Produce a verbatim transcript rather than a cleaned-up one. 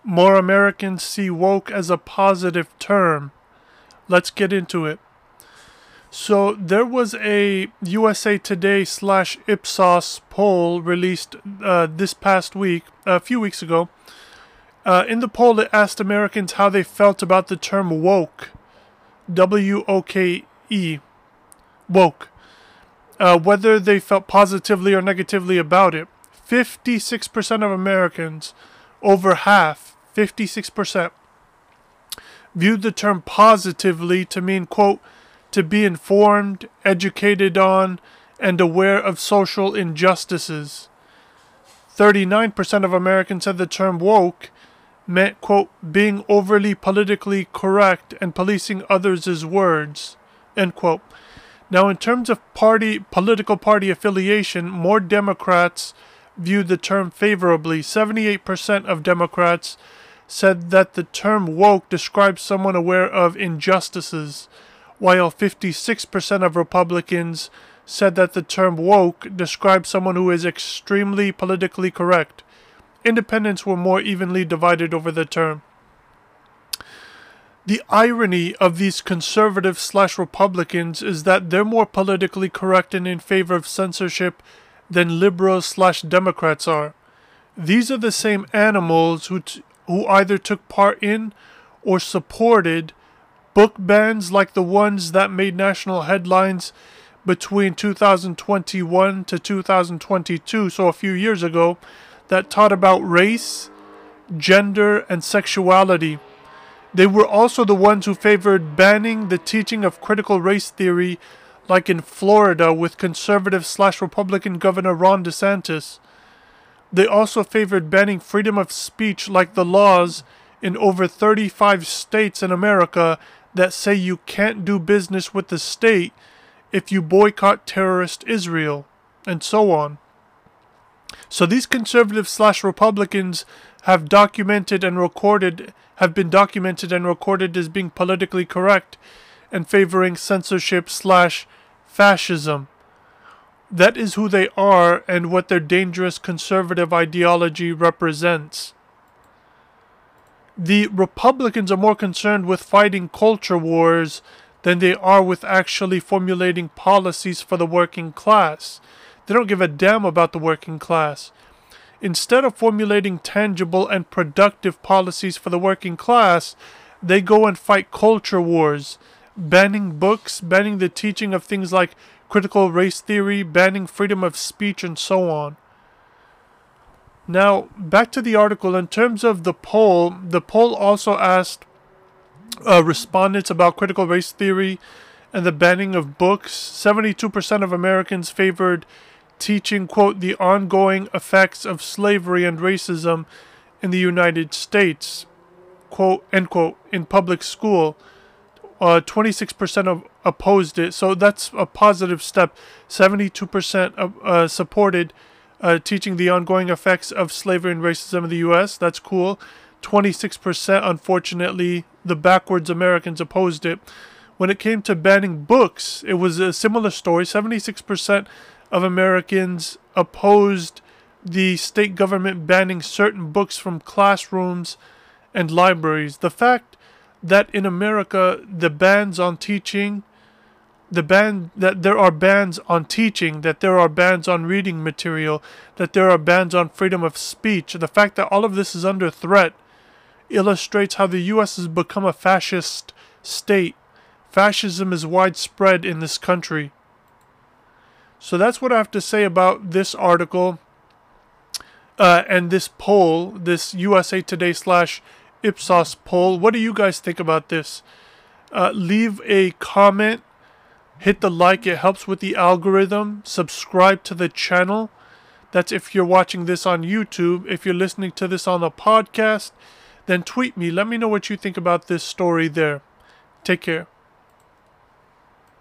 more Americans see woke as a positive term. Let's get into it. So there was a U S A Today slash Ipsos poll released uh, this past week, a few weeks ago. Uh, in the poll, it asked Americans how they felt about the term woke, W O K E, woke, uh, whether they felt positively or negatively about it. fifty-six percent of Americans, over half, fifty-six percent, viewed the term positively to mean, quote, to be informed, educated on, and aware of social injustices. thirty-nine percent of Americans said the term woke meant, quote, being overly politically correct and policing others' words, end quote. Now, in terms of party, political party affiliation, more Democrats viewed the term favorably. seventy-eight percent of Democrats said that the term woke describes someone aware of injustices, while fifty-six percent of Republicans said that the term woke describes someone who is extremely politically correct. Independents were more evenly divided over the term. The irony of these conservative slash Republicans is that they're more politically correct and in favor of censorship than liberals slash Democrats are. These are the same animals who, t- who either took part in or supported book bans like the ones that made national headlines between two thousand twenty-one to two thousand twenty-two, so a few years ago, that taught about race, gender, and sexuality. They were also the ones who favored banning the teaching of critical race theory, like in Florida with conservative slash Republican Governor Ron DeSantis. They also favored banning freedom of speech, like the laws in over thirty-five states in America that say you can't do business with the state if you boycott terrorist Israel, and so on. So these conservative slash Republicans have documented and recorded, have been documented and recorded as being politically correct and favoring censorship slash fascism. That is who they are and what their dangerous conservative ideology represents. The Republicans are more concerned with fighting culture wars than they are with actually formulating policies for the working class. They don't give a damn about the working class. Instead of formulating tangible and productive policies for the working class, they go and fight culture wars, banning books, banning the teaching of things like critical race theory, banning freedom of speech, and so on. Now, back to the article. In terms of the poll, the poll also asked uh, respondents about critical race theory and the banning of books. seventy-two percent of Americans favored teaching, quote, the ongoing effects of slavery and racism in the United States, quote, end quote, in public school. Uh, twenty-six percent of opposed it, so that's a positive step. seventy-two percent of, uh, supported uh, teaching the ongoing effects of slavery and racism in the U S. That's cool. twenty-six percent, unfortunately, the backwards Americans opposed it. When it came to banning books, it was a similar story. seventy-six percent of Americans opposed the state government banning certain books from classrooms and libraries. The fact that in America the bans on teaching, the ban that there are bans on teaching, that there are bans on reading material, that there are bans on freedom of speech, the fact that all of this is under threat illustrates how the U S has become a fascist state. Fascism is widespread in this country. So that's what I have to say about this article uh, and this poll, this U S A Today slash Ipsos poll. What do you guys think about this? Uh, leave a comment, hit the like, it helps with the algorithm. Subscribe to the channel. That's if you're watching this on YouTube. If you're listening to this on a podcast, then tweet me. Let me know what you think about this story there. Take care.